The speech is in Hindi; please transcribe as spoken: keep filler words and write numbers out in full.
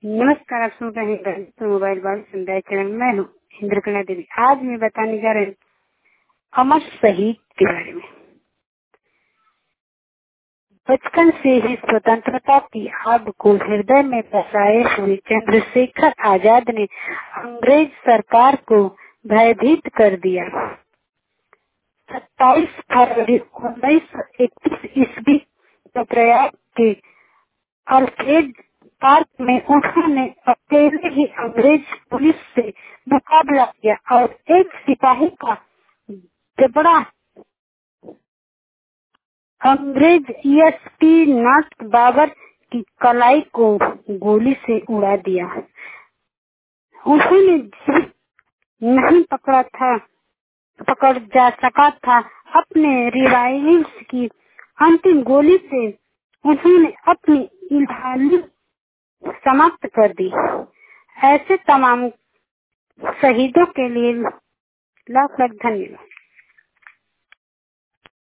नमस्कार, आप सुन रहे हैं तो मोबाइल बाल समुदाय चैनल। मैं हूँ इंद्रकला देवी। आज मैं बताने जा रही हूँ अमर शहीद के बारे में। बचपन से ही स्वतंत्रता की आग को हृदय में बसाए हुए चंद्रशेखर आजाद ने अंग्रेज सरकार को भयभीत कर दिया। सत्ताईस फरवरी उन्नीस सौ इक्कीस ईस्वी को प्रयाग के अल्फ्रेड पार्क में उन्होंने अकेले ही अंग्रेज पुलिस से मुकाबला किया और एक सिपाही का जबड़ा अंग्रेज एसपी नाथ बाबर की कलाई को गोली से उड़ा दिया। उन्होंने नहीं पकड़ा था पकड़ जा सका था। अपने रिवाइवल्स की अंतिम गोली से उन्होंने अपनी इल्हाली समाप्त कर दी। ऐसे तमाम शहीदों के लिए लाख लाख धन्यवाद।